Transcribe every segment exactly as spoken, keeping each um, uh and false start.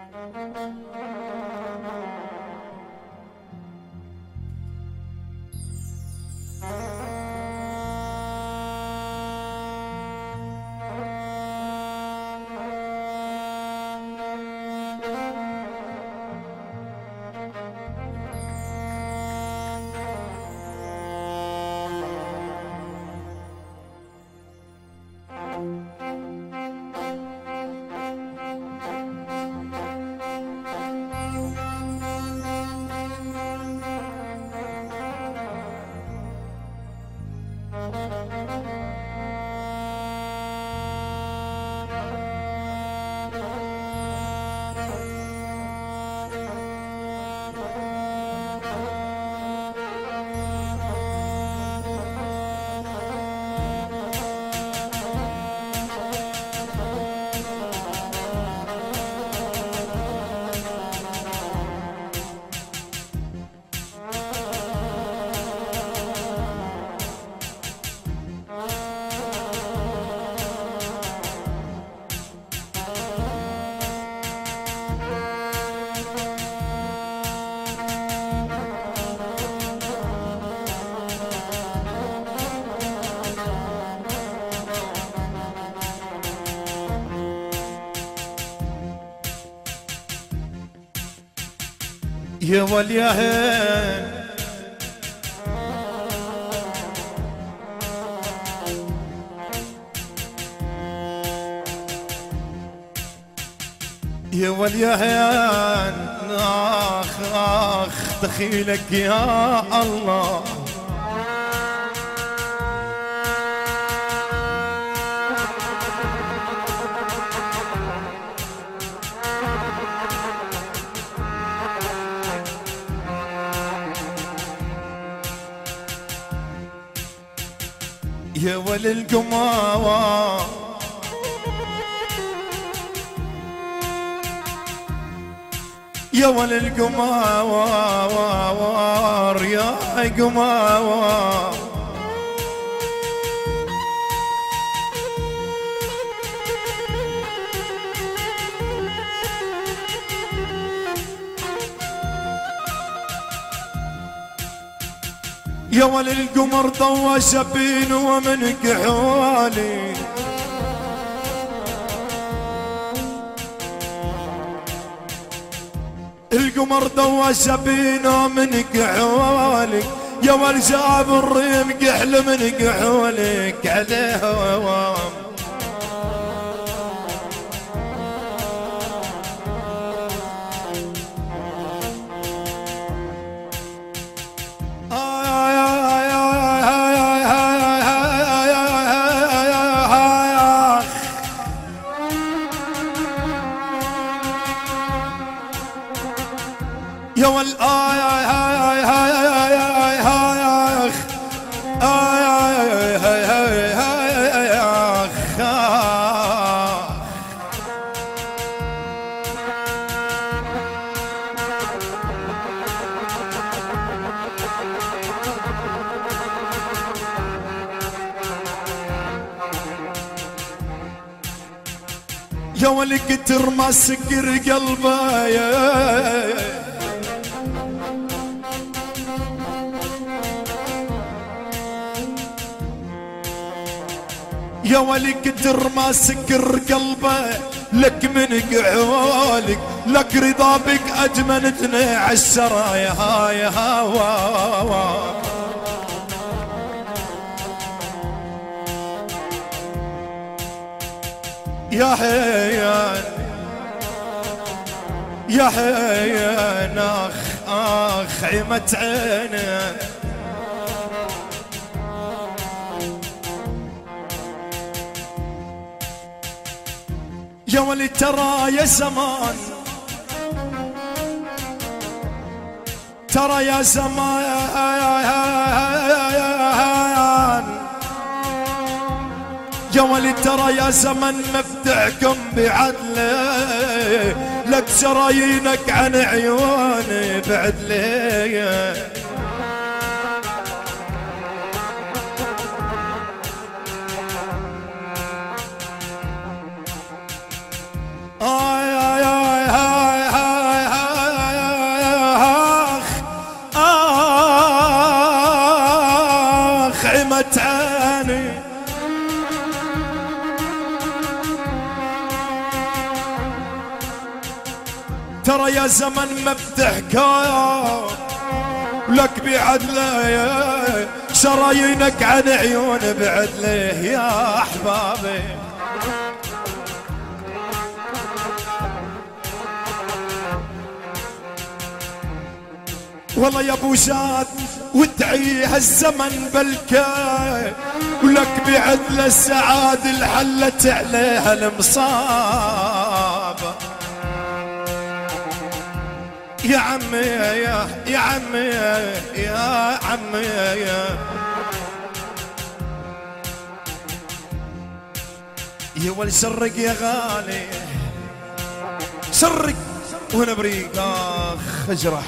يا واليهن يا واليهن اخ اخ دخيلك يا الله يا ولي القماوة يا ولي القماوة يا قماوة يا ولي القمر ضوى شبين ومن كحولي القمر ضوى شبين ومن كحولك يا ولي شعب الريم كحل من كحولك عليه هوام يا ول آي آي آي آي آي آي آي يا ول كتر ما سكر قلبي يا ولي كتر ما سكر قلبه لك من قعولك لك رضا بك اجمل اثني عشرة يا هاي هوا يا حيان يا حيان اخ اخ عمت عينه يا ولي ترى يا زمان ترى يا زمان يا ولي ترى يا زمن مفتحكم بعدله لك شرايينك عن عيوني بعدله آي آي آي آي ترى يا زمن ما بتحكى لك بعدله شرايينك عن عيون بعدله يا احبابي. والله يا ابو شاد وادعي هالزمن بلكى ولك بعدله السعاد الحلت عليها المصابه. يا عمي يا يا عمي يا عمي يا يا ول سرق يا غالي سرق وانا بريق اخ اجرح.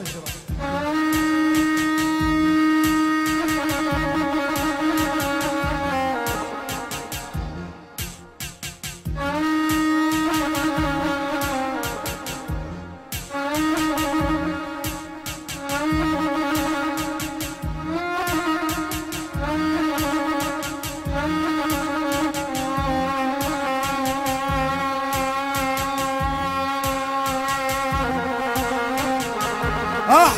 آه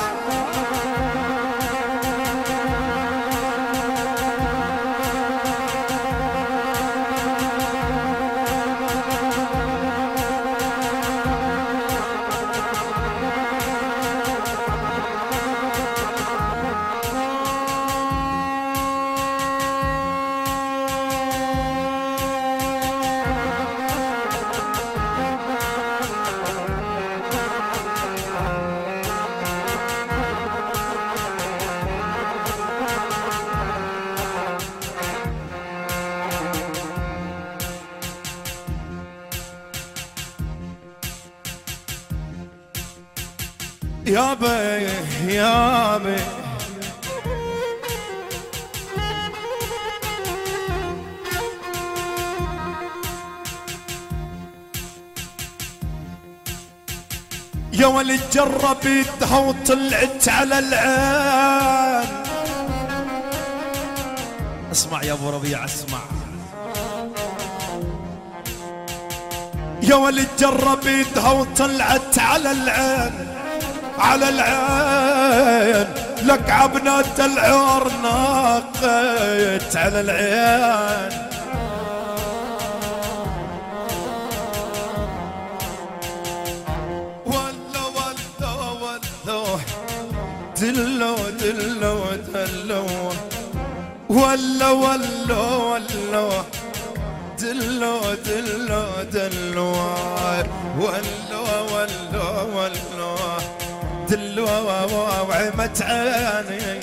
يا بي يا بي يا ولد جربتها وطلعت على العين. اسمع يا ابو ربيع اسمع يا ولد جربتها وطلعت على العين على العين لك عبنات العور ناقت على العين. ولا ولا ولا دلو دلو دلو ولا ولا ولا دلو دلو دلو ولا ولا ولا دلوة وعمت عيني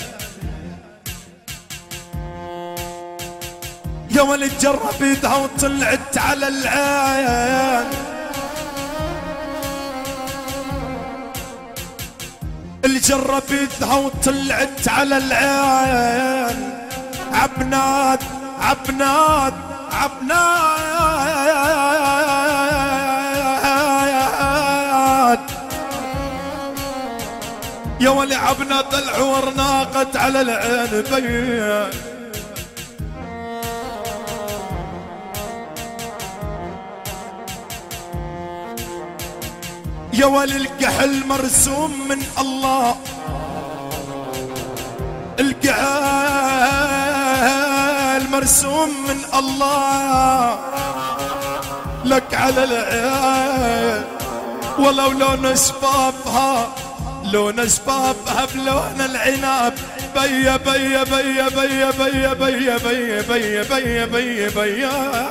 يا ولد جربتها وطلعت على العين. اللي جربتها وطلعت على العين عبنات عبنات عبنات يا ولي عبنات العور ناقت على العين بين. يا ولي الكحل مرسوم من الله الكحل مرسوم من الله لك على العين. ولو لون شبابها لون شبابها بلون العناب بيا بيا بيا بيا بيا بيا بيا بيا بيا بيا بيا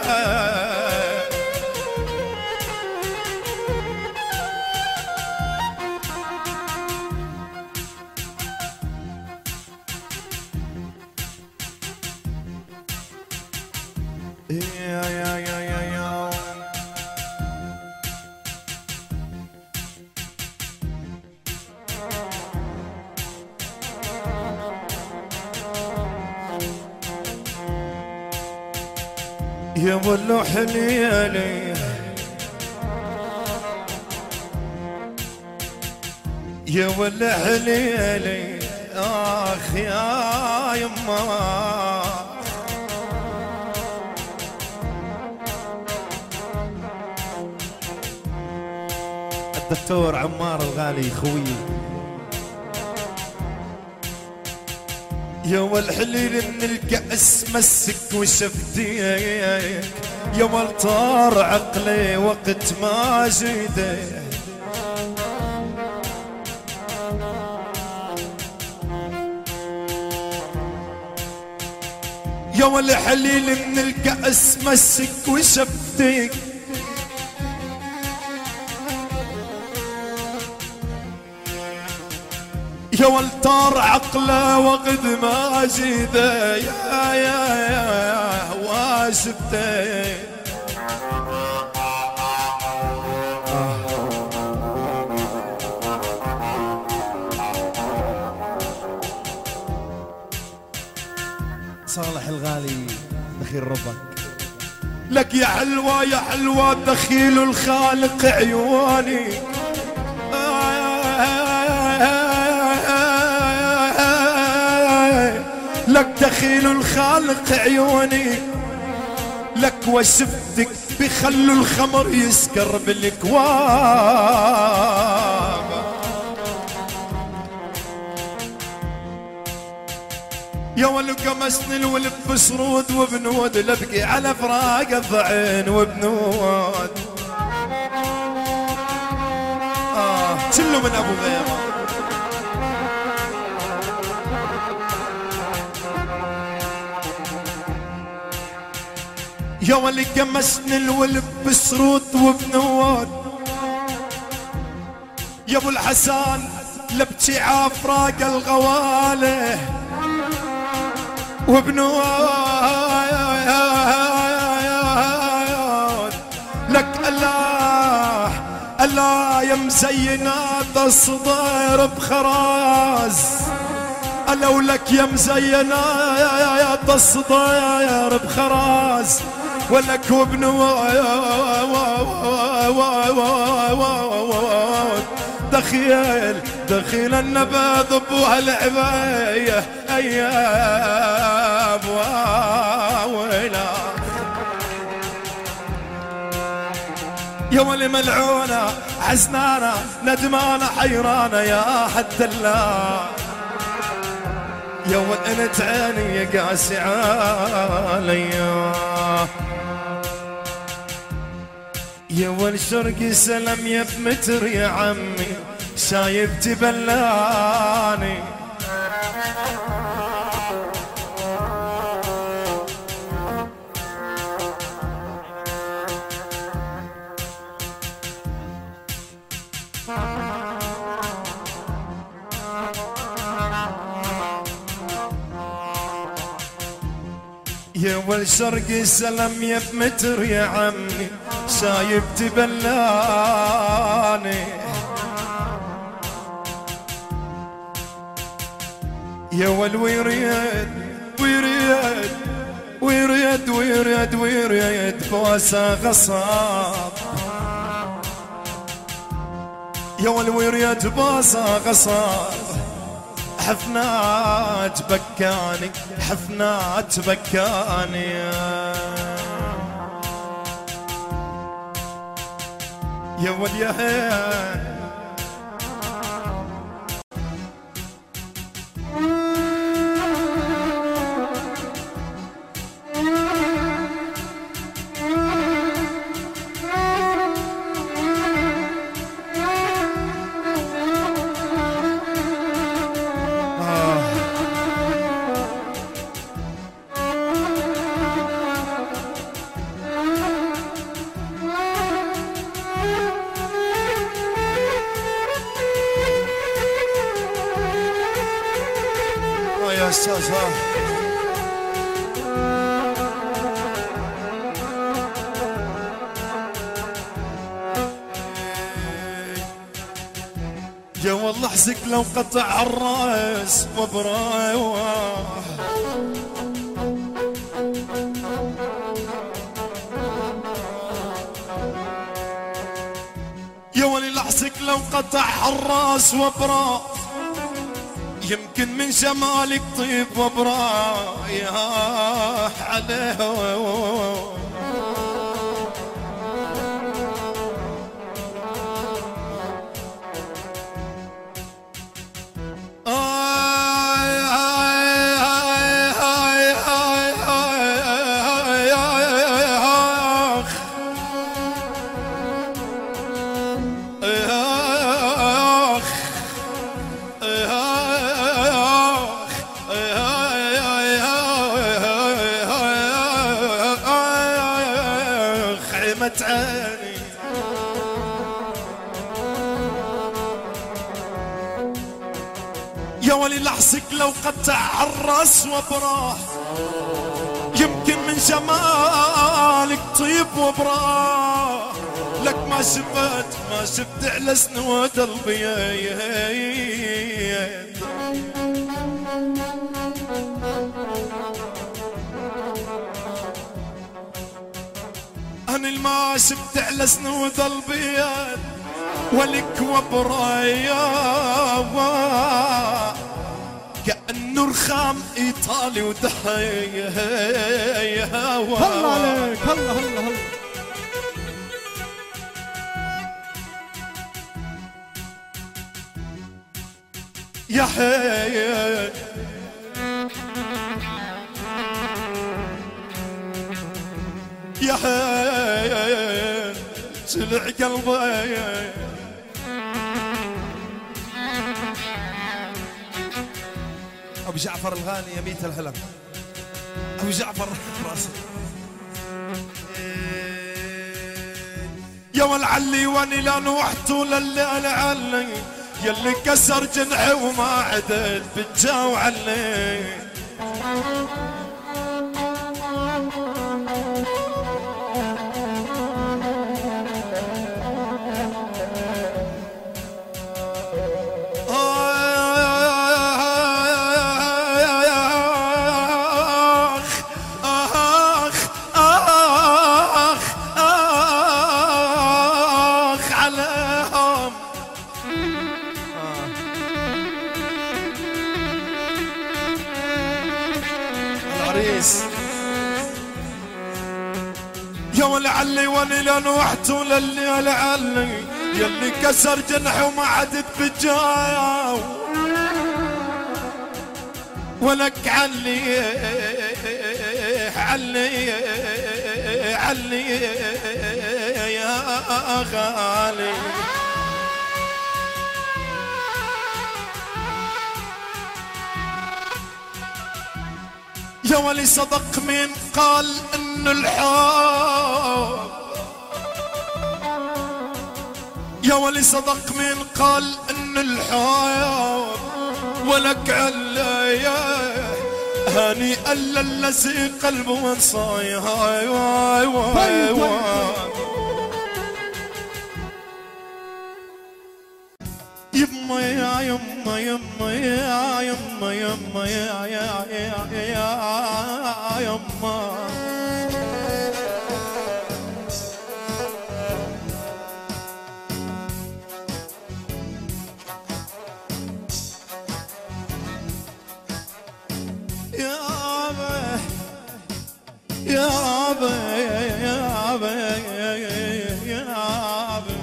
يا يا يا يا يا يا ولو حليلي يا ولو حليلي اخ يا يما الدكتور الدكتور عمار الغالي خوي. يا والحليل من الكأس مسك وشفتيك، يا والطار عقلي وقت ما جيدك. يا والحليل من الكأس مسك وشفتك، يا والطار عقله وقد ما جيده، يا يا يا واشفته. صالح الغالي دخيل ربك لك يا حلوة يا حلوة دخيل الخالق عيوني. لك دخيل الخالق عيوني، لك وشفتك بخلو الخمر يسكر بالكواب. يا ولك مسني الولد بسرود وبنود، لبقي على فراق الضعين وبنود. آه كله من أبو غيمة. يا ولك مسني الولد بسرود وبنود، يا ابو الحسن لبكي عفراق الغواله وبنود. لك الله الله يا مزينات الصدر بخراز، ألا ولك يا مزينات الصدر بخراز، ولك وبنود دخيل دخيل النبذ بوهالعباية أيام وويلا. يا ولي ملعونة حزنانة ندمانة حيرانة يا حد الله، يا وانت عيني يا قاسي عليا. يا والشرق سلم يا بمتر يا عمي شايب تبلاني. يا والشرق سلم يا بمتر يا عمي شايب تبلاني. يا والويريد ويريد ويريد ويريد ويريد بواسا غصاب. يا والويريد بواسا غصاب، حفنات بكاني حفنات بكاني. يا وليهان يا استاذ. يا والله احزق لو قطع الراس وبرايوه. يا ولي لحظك لو قطع الراس وبرا، يمكن من جمالك طيب وبرايح عليه. عيني. يا ولي لحظك لو قطع الراس وبراح، يمكن من جمالك طيب وبراح، لك ما شفت ما شفت على سنود قلبي. أنا ما شفت على سنود قلبي ولك وبرايا، كأنه رخام إيطالي ودحية. الله عليك، الله الله الله. يا حيل يا حيل سلع قلبي. أبو جعفر الغالي يا ميت الحلم، أبو جعفر راسي. يا والعلي واني لا نوحت للي العلي، يلي كسر جنحي وما عدل بالجو علي. يا ولعلي واني لنوحت للي لعلي، يلي كسر جنحي وما عدت بجاو، ولك علي علي علي يا غالي. يا ولي صدق من قال ان الحب، يا ولي صدق من قال ان الحب ولك علي هاني الا الذي قلبه وانصاي. هاي واي واي واي يما يا يما يما يا يما يما يا يا يا يا يما. يا أبي يا أبي يا أبي يا أبي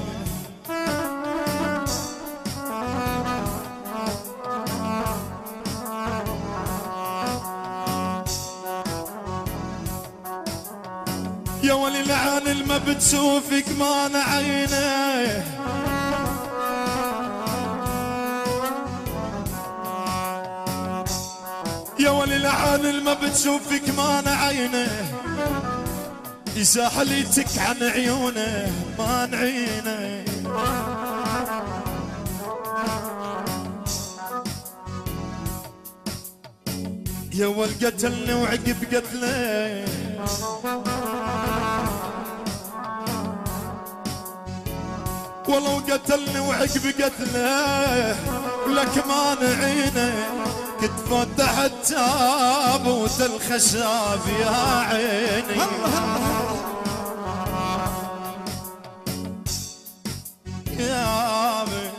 يا ولي لعان الما بتشوفك ما انا عيني، يا ولي لعان الما بتشوفك ما انا عيني، إذا حليتك عن عيونه ما نعيني. يا ول قتلني وعقب قتلي، ولو قتلني وعقب قتله لك ما نعينه، كنت فتحت تابوت الخشاب يا عيني. يا أبي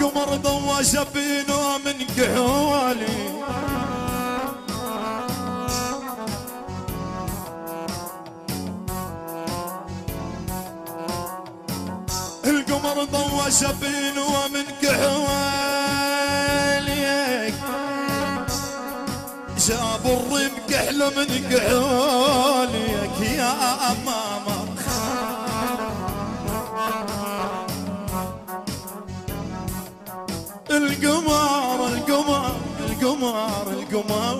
القمر ضوى جبينه من كحولي القمر ضوى جبينه من كحولي جاب الريم كحله من كحوليك يا ماما القمر القمر القمر القمر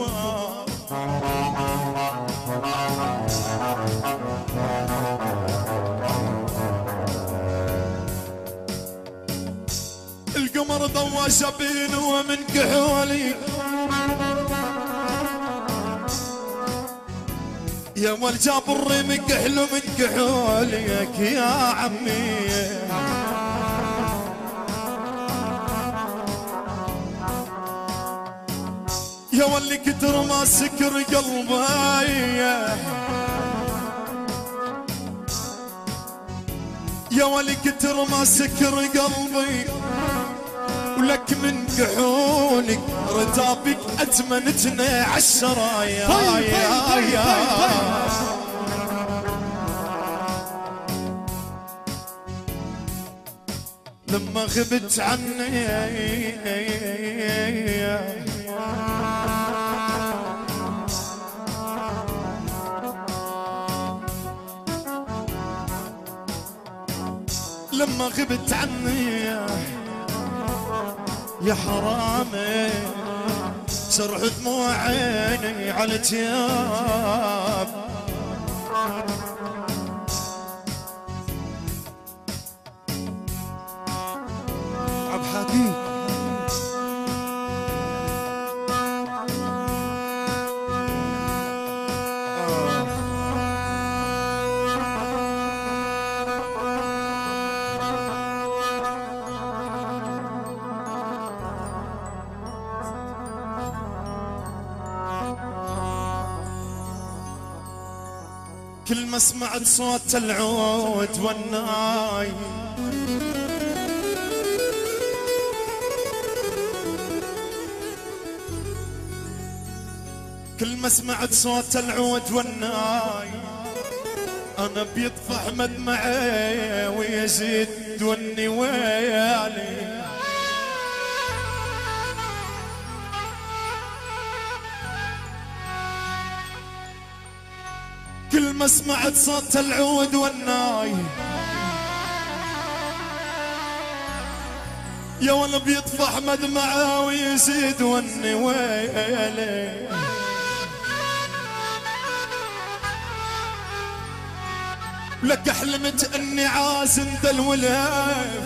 القمر ضوى جبينه من كحولي يا ول جاب الريم كحله من كحوليك يا عمي يا ولي كتر ما سكر قلبي يا ولي كتر ما سكر قلبي ولك من كحولك رتابك اتمنتني عالشرا يا يا يا لما غبت عني لما غبت عني يا حرامي سرح دموع عيني على تياب عبد حكيم كل ما سمعت صوت العود والناي كل ما سمعت صوت العود والناي انا بيطفح مدمعي ويزيد دوني ويالي كل ما سمعت صوت العود والناي يا ولا بيطفح مدمعه ويزيد وني ويلي لك حلمت اني عازم ذا الولاف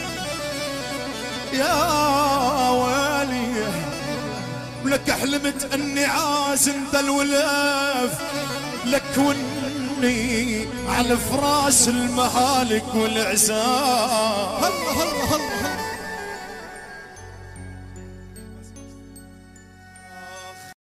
يا ويلي لك حلمت اني عازم ذا الولاف لك وني على فراش المهالك والعزاف. الله الله الله